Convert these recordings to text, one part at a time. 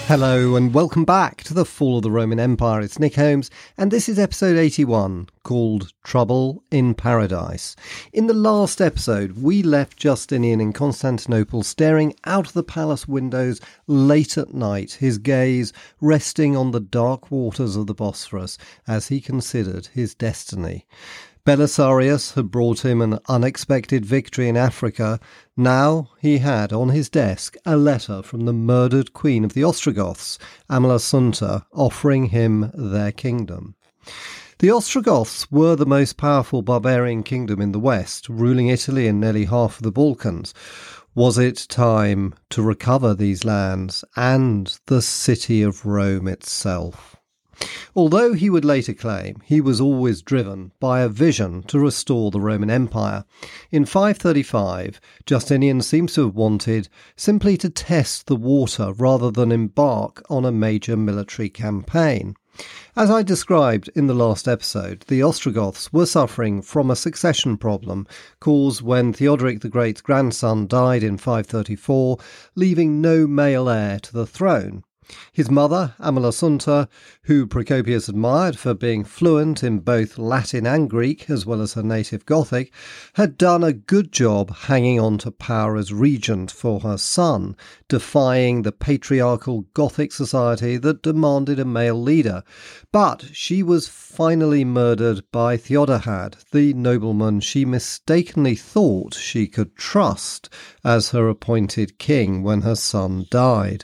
Hello and welcome back to the Fall of the Roman Empire. It's Nick Holmes and this is episode 81 called Trouble in Paradise. In the last episode we left Justinian in Constantinople staring out of the palace windows late at night, his gaze resting on the dark waters of the Bosphorus as he considered his destiny. Belisarius had brought him an unexpected victory in Africa. Now he had on his desk a letter from the murdered queen of the Ostrogoths, Amalasuntha, offering him their kingdom. The Ostrogoths were the most powerful barbarian kingdom in the West, ruling Italy and nearly half of the Balkans. Was it time to recover these lands and the city of Rome itself? Although he would later claim he was always driven by a vision to restore the Roman Empire, in 535 Justinian seems to have wanted simply to test the water rather than embark on a major military campaign. As I described in the last episode, the Ostrogoths were suffering from a succession problem caused when Theodoric the Great's grandson died in 534, leaving no male heir to the throne. His mother, Amalasuntha, who Procopius admired for being fluent in both Latin and Greek as well as her native Gothic, had done a good job hanging on to power as regent for her son, defying the patriarchal Gothic society that demanded a male leader. But she was finally murdered by Theodahad, the nobleman she mistakenly thought she could trust as her appointed king when her son died.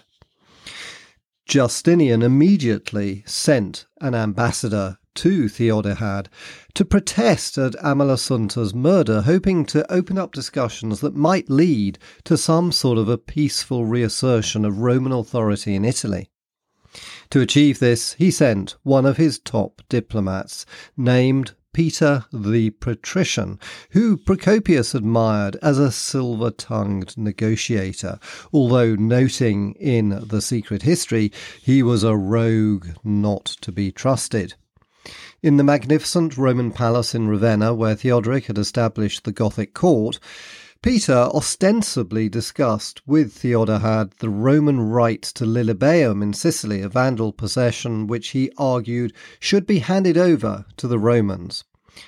Justinian immediately sent an ambassador to Theodahad to protest at Amalasuntha's murder, hoping to open up discussions that might lead to some sort of a peaceful reassertion of Roman authority in Italy. To achieve this, he sent one of his top diplomats, named Peter the Patrician, who Procopius admired as a silver-tongued negotiator, although noting in The Secret History he was a rogue not to be trusted. In the magnificent Roman palace in Ravenna, where Theodoric had established the Gothic court, Peter ostensibly discussed with Theodahad the Roman right to Lilybaeum in Sicily, a Vandal possession which he argued should be handed over to the Romans.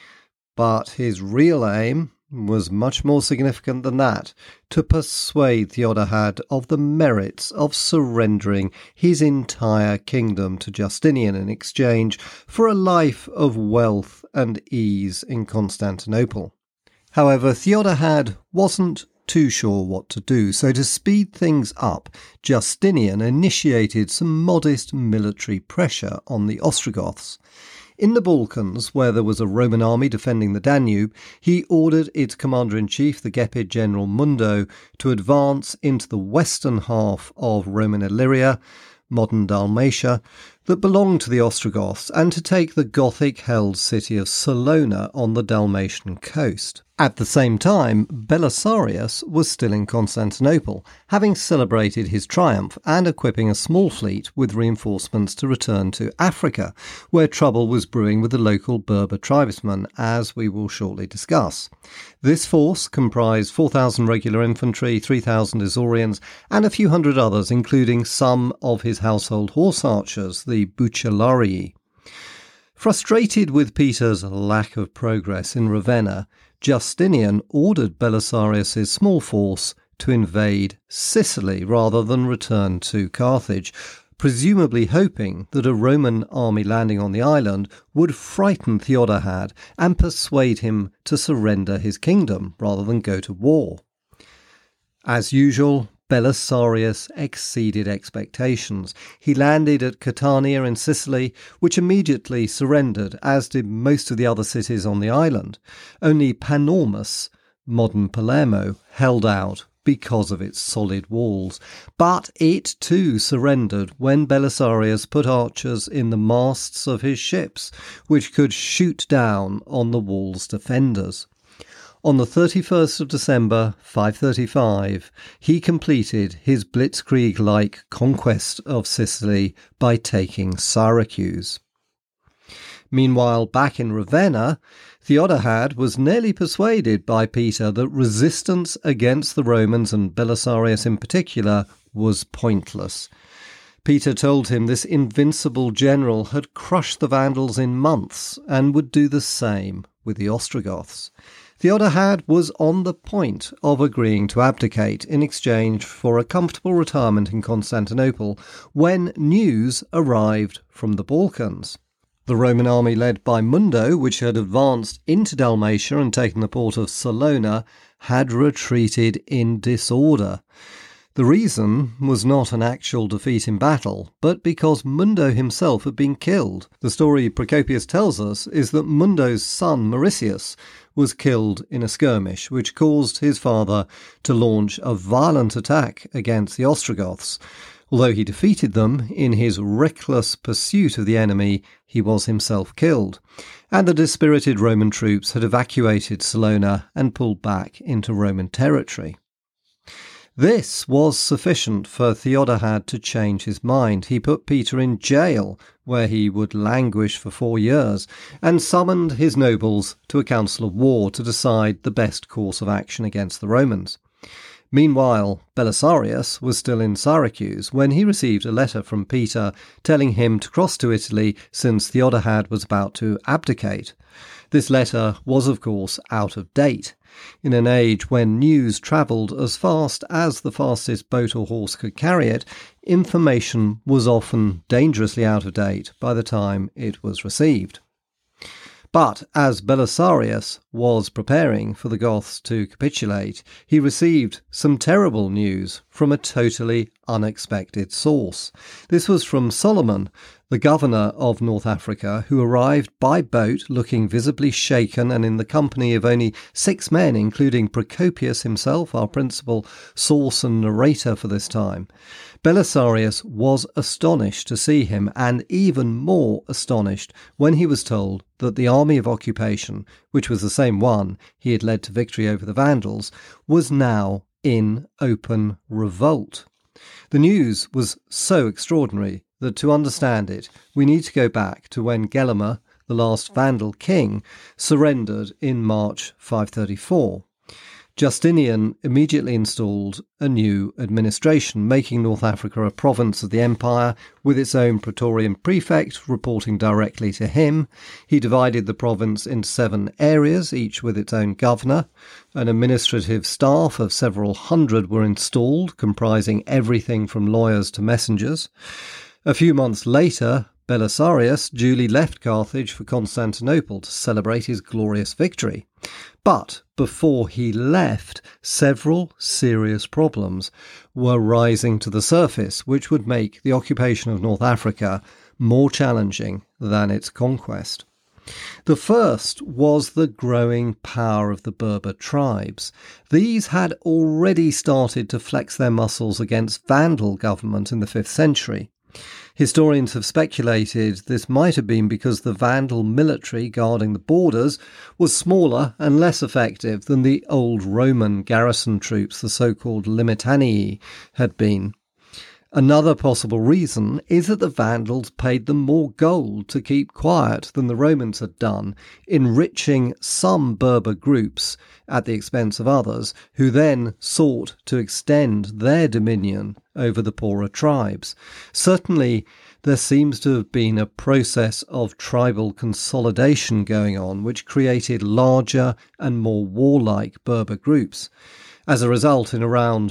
But his real aim was much more significant than that, to persuade Theodahad of the merits of surrendering his entire kingdom to Justinian in exchange for a life of wealth and ease in Constantinople. However, Theodahad wasn't too sure what to do, so to speed things up, Justinian initiated some modest military pressure on the Ostrogoths. In the Balkans, where there was a Roman army defending the Danube, he ordered its commander-in-chief, the Gepid general Mundo, to advance into the western half of Roman Illyria, modern Dalmatia, that belonged to the Ostrogoths, and to take the Gothic-held city of Salona on the Dalmatian coast. At the same time, Belisarius was still in Constantinople, having celebrated his triumph and equipping a small fleet with reinforcements to return to Africa, where trouble was brewing with the local Berber tribesmen, as we will shortly discuss. This force comprised 4,000 regular infantry, 3,000 Isaurians, and a few hundred others, including some of his household horse archers, the Bucellarii. Frustrated with Peter's lack of progress in Ravenna, Justinian ordered Belisarius' small force to invade Sicily rather than return to Carthage, presumably hoping that a Roman army landing on the island would frighten Theodahad and persuade him to surrender his kingdom rather than go to war. As usual, Belisarius exceeded expectations. He landed at Catania in Sicily, which immediately surrendered, as did most of the other cities on the island. Only Panormus, modern Palermo, held out because of its solid walls. But it too surrendered when Belisarius put archers in the masts of his ships, which could shoot down on the wall's defenders. On the 31st of December 535, he completed his blitzkrieg-like conquest of Sicily by taking Syracuse. Meanwhile, back in Ravenna, Theodahad was nearly persuaded by Peter that resistance against the Romans, and Belisarius in particular, was pointless. Peter told him this invincible general had crushed the Vandals in months and would do the same with the Ostrogoths. Theodahad was on the point of agreeing to abdicate in exchange for a comfortable retirement in Constantinople when news arrived from the Balkans. The Roman army led by Mundo, which had advanced into Dalmatia and taken the port of Salona, had retreated in disorder. The reason was not an actual defeat in battle, but because Mundo himself had been killed. The story Procopius tells us is that Mundo's son Mauricius was killed in a skirmish, which caused his father to launch a violent attack against the Ostrogoths. Although he defeated them, in his reckless pursuit of the enemy, he was himself killed, and the dispirited Roman troops had evacuated Salona and pulled back into Roman territory. This was sufficient for Theodahad to change his mind. He put Peter in jail, where he would languish for 4 years, and summoned his nobles to a council of war to decide the best course of action against the Romans. Meanwhile, Belisarius was still in Syracuse when he received a letter from Peter telling him to cross to Italy since Theodahad was about to abdicate. This letter was, of course, out of date. In an age when news travelled as fast as the fastest boat or horse could carry it, information was often dangerously out of date by the time it was received. But as Belisarius was preparing for the Goths to capitulate, he received some terrible news from a totally unexpected source. This was from Solomon, the governor of North Africa, who arrived by boat looking visibly shaken and in the company of only 6 men, including Procopius himself, our principal source and narrator for this time. Belisarius was astonished to see him, and even more astonished when he was told that the army of occupation, which was the same one he had led to victory over the Vandals, was now in open revolt. The news was so extraordinary that to understand it, we need to go back to when Gelimer, the last Vandal king, surrendered in March 534. Justinian immediately installed a new administration, making North Africa a province of the empire with its own praetorian prefect reporting directly to him. He divided the province into 7 areas, each with its own governor. An administrative staff of several hundred were installed, comprising everything from lawyers to messengers. A few months later, Belisarius duly left Carthage for Constantinople to celebrate his glorious victory. But before he left, several serious problems were rising to the surface, which would make the occupation of North Africa more challenging than its conquest. The first was the growing power of the Berber tribes. These had already started to flex their muscles against Vandal government in the 5th century. Historians have speculated this might have been because the Vandal military guarding the borders was smaller and less effective than the old Roman garrison troops, the so-called Limitanii, had been. Another possible reason is that the Vandals paid them more gold to keep quiet than the Romans had done, enriching some Berber groups at the expense of others, who then sought to extend their dominion over the poorer tribes. Certainly, there seems to have been a process of tribal consolidation going on, which created larger and more warlike Berber groups. As a result, in around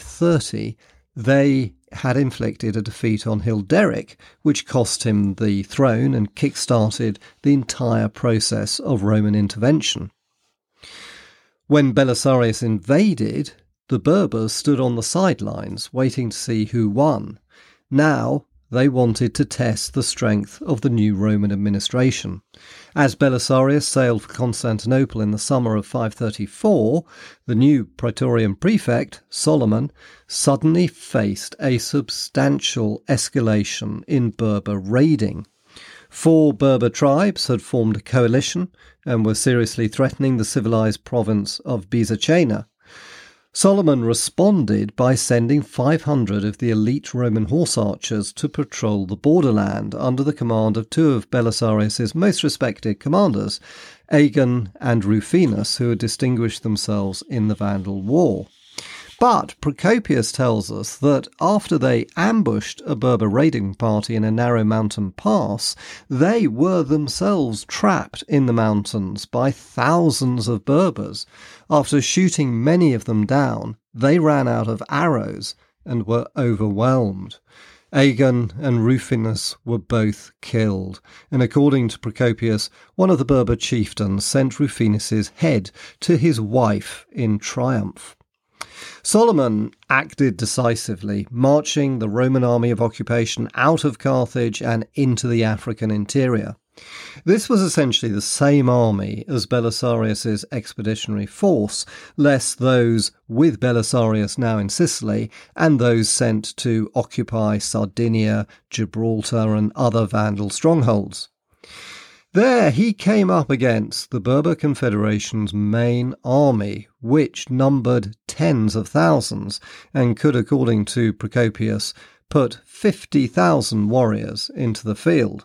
530, they had inflicted a defeat on Hilderic, which cost him the throne and kick-started the entire process of Roman intervention. When Belisarius invaded, the Berbers stood on the sidelines, waiting to see who won. Now they wanted to test the strength of the new Roman administration. As Belisarius sailed for Constantinople in the summer of 534, the new Praetorian prefect, Solomon, suddenly faced a substantial escalation in Berber raiding. 4 Berber tribes had formed a coalition and were seriously threatening the civilized province of Byzacena. Solomon responded by sending 500 of the elite Roman horse archers to patrol the borderland under the command of 2 of Belisarius's most respected commanders, Agon and Rufinus, who had distinguished themselves in the Vandal War. But Procopius tells us that after they ambushed a Berber raiding party in a narrow mountain pass, they were themselves trapped in the mountains by thousands of Berbers. After shooting many of them down, they ran out of arrows and were overwhelmed. Aegon and Rufinus were both killed, and according to Procopius, one of the Berber chieftains sent Rufinus's head to his wife in triumph. Solomon acted decisively, marching the Roman army of occupation out of Carthage and into the African interior. This was essentially the same army as Belisarius's expeditionary force, less those with Belisarius now in Sicily and those sent to occupy Sardinia, Gibraltar and other Vandal strongholds. There he came up against the Berber Confederation's main army, which numbered tens of thousands and could, according to Procopius, put 50,000 warriors into the field.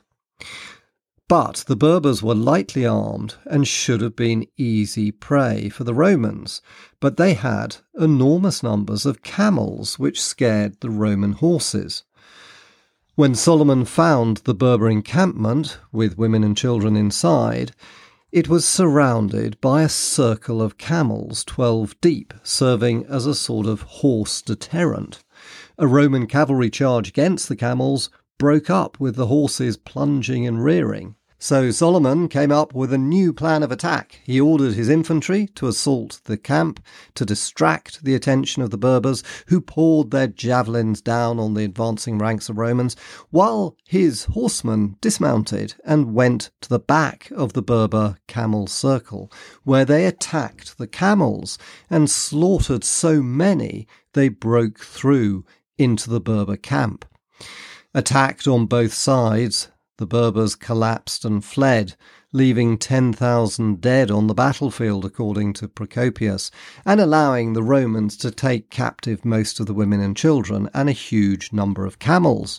But the Berbers were lightly armed and should have been easy prey for the Romans, but they had enormous numbers of camels which scared the Roman horses. When Solomon found the Berber encampment, with women and children inside, it was surrounded by a circle of camels 12 deep, serving as a sort of horse deterrent. A Roman cavalry charge against the camels broke up with the horses plunging and rearing. So Solomon came up with a new plan of attack. He ordered his infantry to assault the camp, to distract the attention of the Berbers, who poured their javelins down on the advancing ranks of Romans, while his horsemen dismounted and went to the back of the Berber camel circle, where they attacked the camels and slaughtered so many they broke through into the Berber camp. Attacked on both sides, the Berbers collapsed and fled, leaving 10,000 dead on the battlefield, according to Procopius, and allowing the Romans to take captive most of the women and children and a huge number of camels.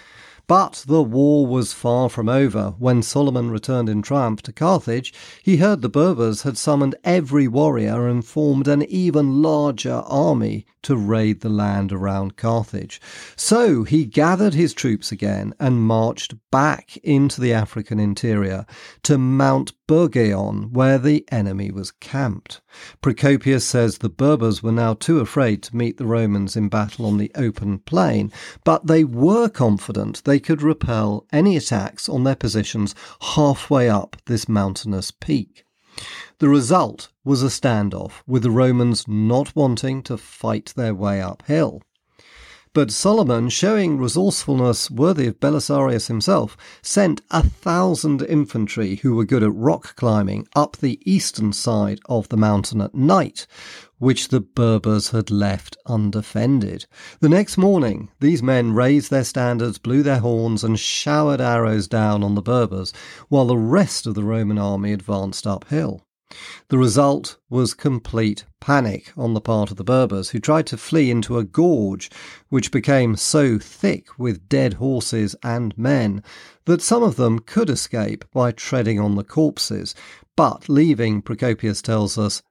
But the war was far from over. When Solomon returned in triumph to Carthage, he heard the Berbers had summoned every warrior and formed an even larger army to raid the land around Carthage. So he gathered his troops again and marched back into the African interior to Mount Bergeon, where the enemy was camped. Procopius says the Berbers were now too afraid to meet the Romans in battle on the open plain, but they were confident they could repel any attacks on their positions halfway up this mountainous peak. The result was a standoff, with the Romans not wanting to fight their way uphill. But Solomon, showing resourcefulness worthy of Belisarius himself, sent 1,000 infantry who were good at rock climbing up the eastern side of the mountain at night, which the Berbers had left undefended. The next morning, these men raised their standards, blew their horns, and showered arrows down on the Berbers, while the rest of the Roman army advanced uphill. The result was complete panic on the part of the Berbers, who tried to flee into a gorge which became so thick with dead horses and men that some of them could escape by treading on the corpses, but leaving, Procopius tells us,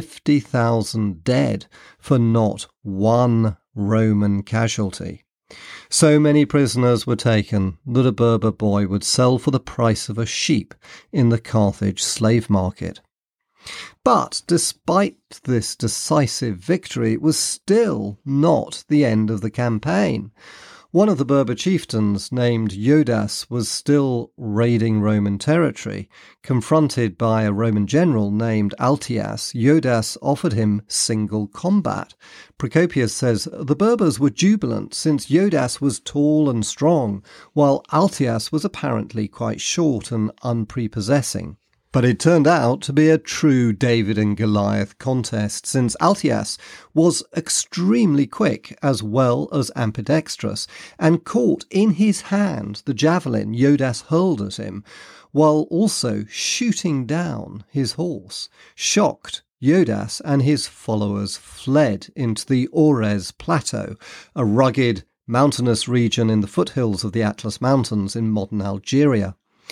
50,000 dead for not one Roman casualty. So many prisoners were taken that a Berber boy would sell for the price of a sheep in the Carthage slave market. But despite this decisive victory, it was still not the end of the campaign. One of the Berber chieftains, named Iodas, was still raiding Roman territory. Confronted by a Roman general named Altias, Iodas offered him single combat. Procopius says the Berbers were jubilant since Iodas was tall and strong, while Altias was apparently quite short and unprepossessing. But it turned out to be a true David and Goliath contest, since Altias was extremely quick as well as ambidextrous, and caught in his hand the javelin Iodas hurled at him, while also shooting down his horse. Shocked, Iodas and his followers fled into the Ores Plateau, a rugged, mountainous region in the foothills of the Atlas Mountains in modern Algeria.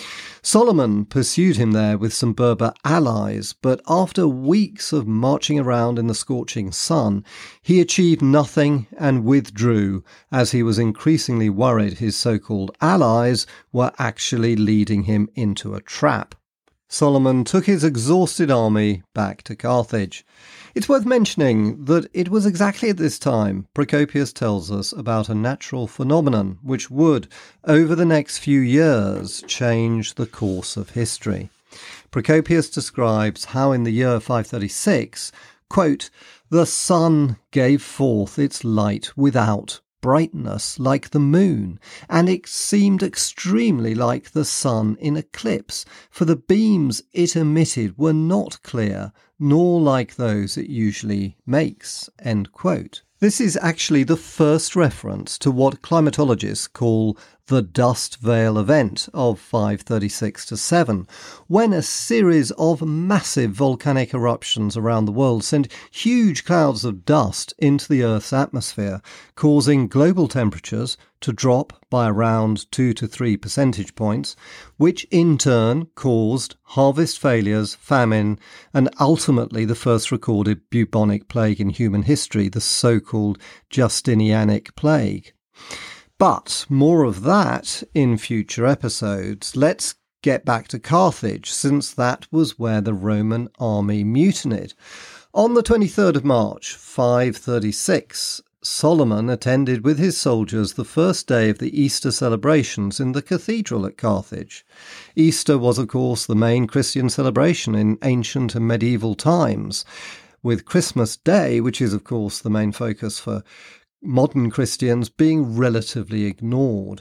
Solomon pursued him there with some Berber allies, but after weeks of marching around in the scorching sun, he achieved nothing and withdrew, as he was increasingly worried his so-called allies were actually leading him into a trap. Solomon took his exhausted army back to Carthage. It's worth mentioning that it was exactly at this time Procopius tells us about a natural phenomenon which would, over the next few years, change the course of history. Procopius describes how in the year 536, quote, "the sun gave forth its light without brightness like the moon, and it seemed extremely like the sun in eclipse, for the beams it emitted were not clear, nor like those it usually makes." End quote. This is actually the first reference to what climatologists call the dust veil event of 536-7, when a series of massive volcanic eruptions around the world sent huge clouds of dust into the Earth's atmosphere, causing global temperatures to drop by around 2 to 3 percentage points, which in turn caused harvest failures, famine, and ultimately the first recorded bubonic plague in human history, the so-called Justinianic plague. But more of that in future episodes. Let's get back to Carthage, since that was where the Roman army mutinied. On the 23rd of March, 536, Solomon attended with his soldiers the first day of the Easter celebrations in the cathedral at Carthage. Easter was, of course, the main Christian celebration in ancient and medieval times, with Christmas Day, which is, of course, the main focus for modern Christians, being relatively ignored.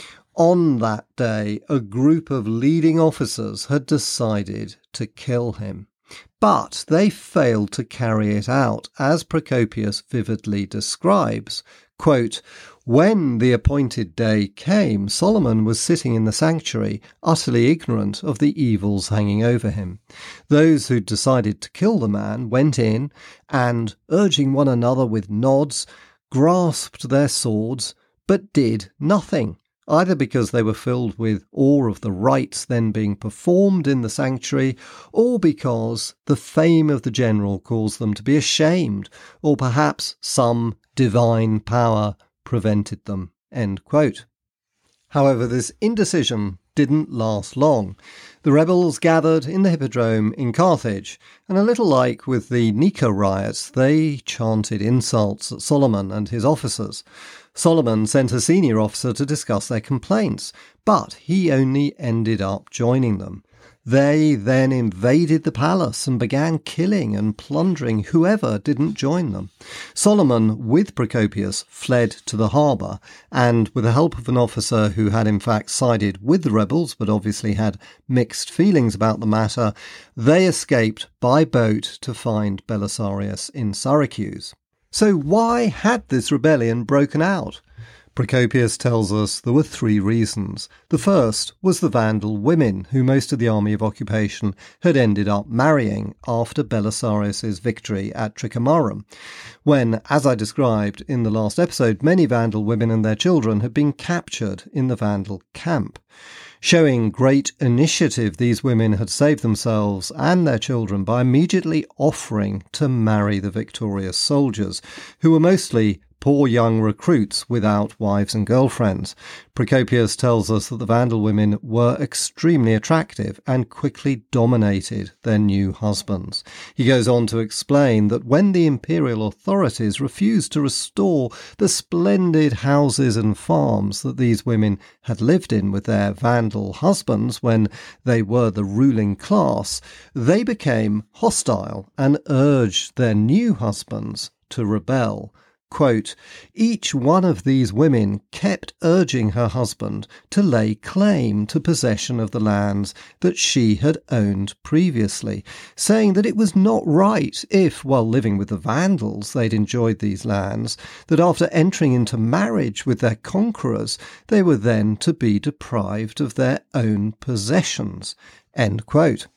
On that day, a group of leading officers had decided to kill him. But they failed to carry it out, as Procopius vividly describes. Quote, "When the appointed day came, Solomon was sitting in the sanctuary, utterly ignorant of the evils hanging over him. Those who'd decided to kill the man went in and, urging one another with nods, grasped their swords, but did nothing, either because they were filled with awe of the rites then being performed in the sanctuary, or because the fame of the general caused them to be ashamed, or perhaps some divine power prevented them." End quote. However, this indecision didn't last long. The rebels gathered in the Hippodrome in Carthage, and a little like with the Nika riots, they chanted insults at Solomon and his officers. Solomon sent a senior officer to discuss their complaints, but he only ended up joining them. They then invaded the palace and began killing and plundering whoever didn't join them. Solomon, with Procopius, fled to the harbour, and with the help of an officer who had in fact sided with the rebels but obviously had mixed feelings about the matter, they escaped by boat to find Belisarius in Syracuse. So why had this rebellion broken out? Procopius tells us there were 3 reasons. The first was the Vandal women, who most of the army of occupation had ended up marrying after Belisarius' victory at Tricamarum, when, as I described in the last episode, many Vandal women and their children had been captured in the Vandal camp. Showing great initiative, these women had saved themselves and their children by immediately offering to marry the victorious soldiers, who were mostly poor young recruits without wives and girlfriends. Procopius tells us that the Vandal women were extremely attractive and quickly dominated their new husbands. He goes on to explain that when the imperial authorities refused to restore the splendid houses and farms that these women had lived in with their Vandal husbands when they were the ruling class, they became hostile and urged their new husbands to rebel. Quote, "Each one of these women kept urging her husband to lay claim to possession of the lands that she had owned previously, saying that it was not right if, while living with the Vandals, they'd enjoyed these lands, that after entering into marriage with their conquerors, they were then to be deprived of their own possessions." End quote.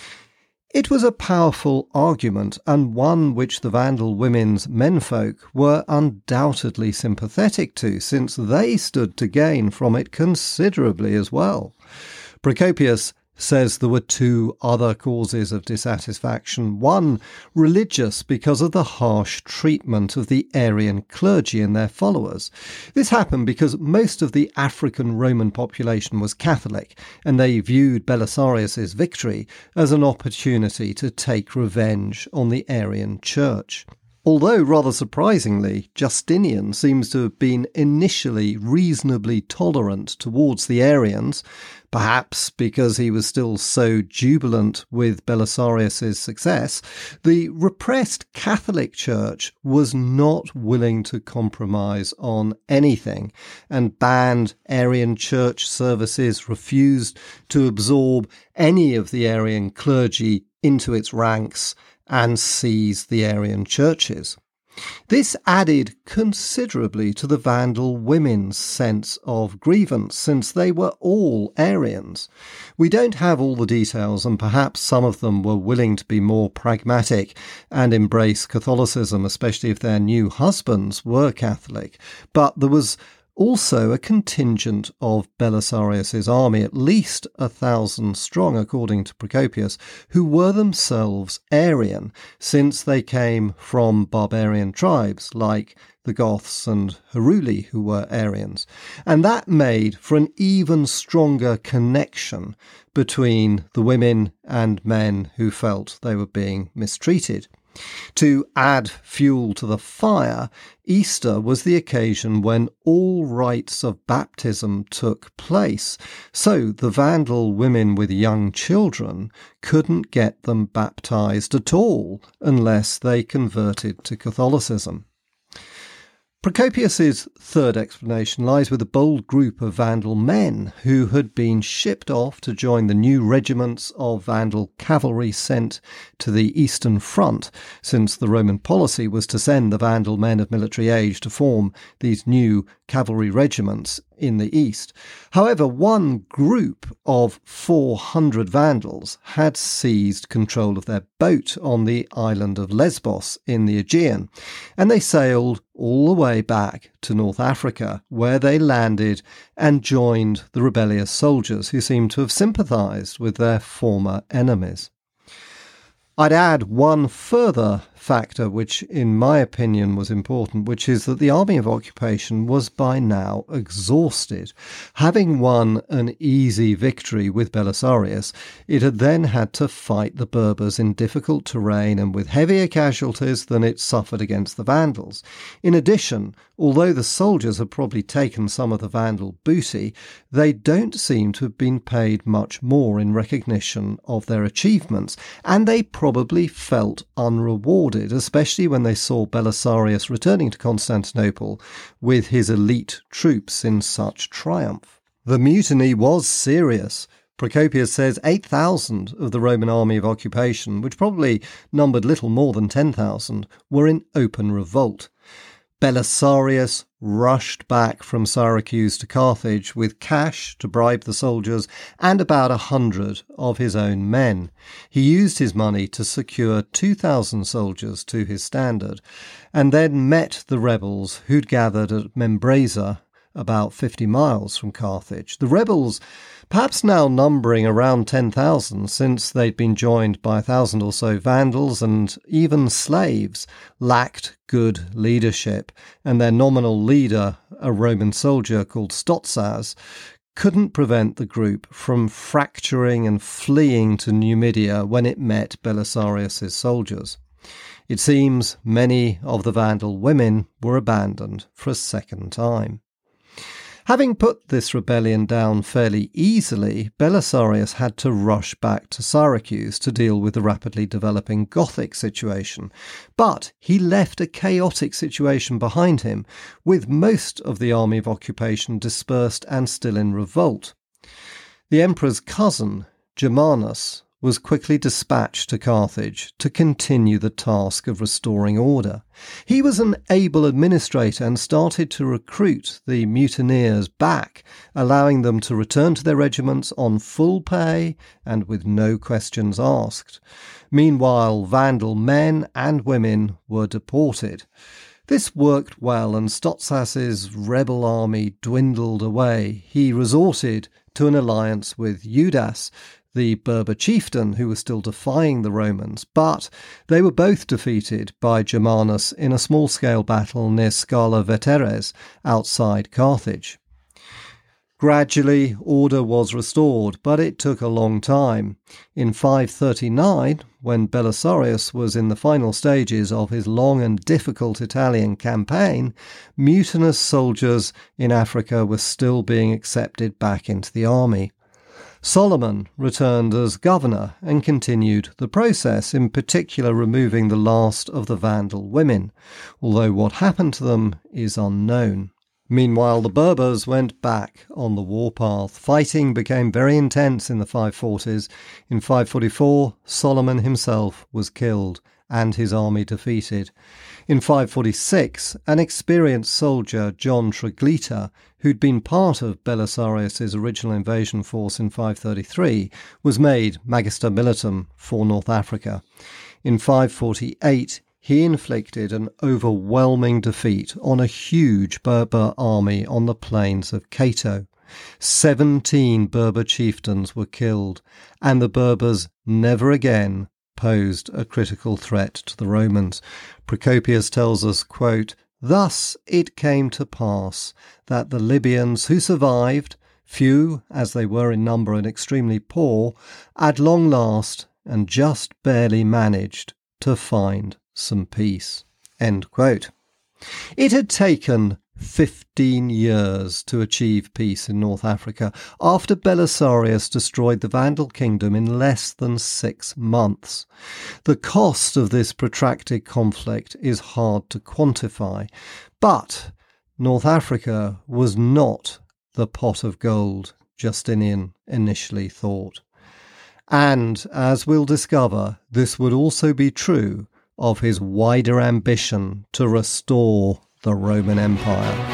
It was a powerful argument, and one which the Vandal women's menfolk were undoubtedly sympathetic to, since they stood to gain from it considerably as well. Procopius says there were two other causes of dissatisfaction. One, religious, because of the harsh treatment of the Arian clergy and their followers. This happened because most of the African Roman population was Catholic, and they viewed Belisarius' victory as an opportunity to take revenge on the Arian church. Although, rather surprisingly, Justinian seems to have been initially reasonably tolerant towards the Arians, perhaps because he was still so jubilant with Belisarius' success, the repressed Catholic Church was not willing to compromise on anything and banned Arian church services, refused to absorb any of the Arian clergy into its ranks, and seized the Arian churches. This added considerably to the Vandal women's sense of grievance, since they were all Arians. We don't have all the details, and perhaps some of them were willing to be more pragmatic and embrace Catholicism, especially if their new husbands were Catholic. But there was also a contingent of Belisarius' army, at least 1,000 strong, according to Procopius, who were themselves Arian, since they came from barbarian tribes like the Goths and Heruli, who were Arians. And that made for an even stronger connection between the women and men who felt they were being mistreated. To add fuel to the fire, Easter was the occasion when all rites of baptism took place, so the Vandal women with young children couldn't get them baptized at all unless they converted to Catholicism. Procopius's third explanation lies with a bold group of Vandal men who had been shipped off to join the new regiments of Vandal cavalry sent to the Eastern Front, since the Roman policy was to send the Vandal men of military age to form these new cavalry regiments in the east. However, one group of 400 Vandals had seized control of their boat on the island of Lesbos in the Aegean, and they sailed all the way back to North Africa, where they landed and joined the rebellious soldiers who seemed to have sympathised with their former enemies. I'd add one further factor which, in my opinion, was important, which is that the army of occupation was by now exhausted. Having won an easy victory with Belisarius, it had then had to fight the Berbers in difficult terrain and with heavier casualties than it suffered against the Vandals. In addition, although the soldiers had probably taken some of the Vandal booty, they don't seem to have been paid much more in recognition of their achievements, and they probably felt unrewarded, especially when they saw Belisarius returning to Constantinople with his elite troops in such triumph. The mutiny was serious. Procopius says 8,000 of the Roman army of occupation, which probably numbered little more than 10,000, were in open revolt. Belisarius rushed back from Syracuse to Carthage with cash to bribe the soldiers and about 100 of his own men. He used his money to secure 2,000 soldiers to his standard, and then met the rebels who'd gathered at Membreza, about 50 miles from Carthage. The rebels, perhaps now numbering around 10,000, since they'd been joined by 1,000 or so Vandals and even slaves, lacked good leadership, and their nominal leader, a Roman soldier called Stotzas, couldn't prevent the group from fracturing and fleeing to Numidia when it met Belisarius' soldiers. It seems many of the Vandal women were abandoned for a second time. Having put this rebellion down fairly easily, Belisarius had to rush back to Syracuse to deal with the rapidly developing Gothic situation. But he left a chaotic situation behind him, with most of the army of occupation dispersed and still in revolt. The emperor's cousin, Germanus, was quickly dispatched to Carthage to continue the task of restoring order. He was an able administrator and started to recruit the mutineers back, allowing them to return to their regiments on full pay and with no questions asked. Meanwhile, Vandal men and women were deported. This worked well, and Stotzas's rebel army dwindled away. He resorted to an alliance with Judas, the Berber chieftain who was still defying the Romans, but they were both defeated by Germanus in a small-scale battle near Scala Veteres outside Carthage. Gradually, order was restored, but it took a long time. In 539, when Belisarius was in the final stages of his long and difficult Italian campaign, mutinous soldiers in Africa were still being accepted back into the army. Solomon returned as governor and continued the process, in particular removing the last of the Vandal women, although what happened to them is unknown. Meanwhile, the Berbers went back on the warpath. Fighting became very intense in the 540s. In 544, Solomon himself was killed and his army defeated. In 546, an experienced soldier, John Triglita, who'd been part of Belisarius' original invasion force in 533, was made Magister Militum for North Africa. In 548, he inflicted an overwhelming defeat on a huge Berber army on the plains of Cato. 17 Berber chieftains were killed, and the Berbers never again posed a critical threat to the Romans. Procopius tells us, quote, "Thus it came to pass that the Libyans who survived, few as they were in number and extremely poor, at long last and just barely managed to find some peace." End quote. It had taken 15 years to achieve peace in North Africa after Belisarius destroyed the Vandal kingdom in less than 6 months. The cost of this protracted conflict is hard to quantify, but North Africa was not the pot of gold Justinian initially thought. And, as we'll discover, this would also be true of his wider ambition to restore the Roman Empire.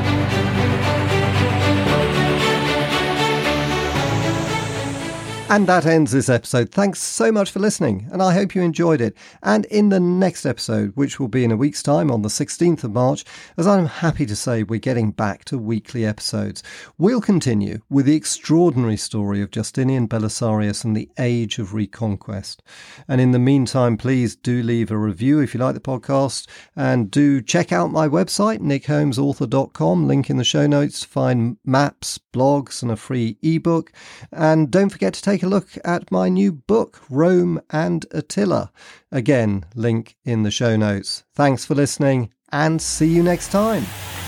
And that ends this episode. Thanks so much for listening, and I hope you enjoyed it. And in the next episode, which will be in a week's time on the 16th of March, as I'm happy to say we're getting back to weekly episodes, we'll continue with the extraordinary story of Justinian Belisarius and the Age of Reconquest. And in the meantime, please do leave a review if you like the podcast, and do check out my website, nickholmesauthor.com, link in the show notes to find maps, blogs, and a free ebook. And don't forget to take a look at my new book, Rome and Attila. Again, link in the show notes. Thanks for listening, and see you next time.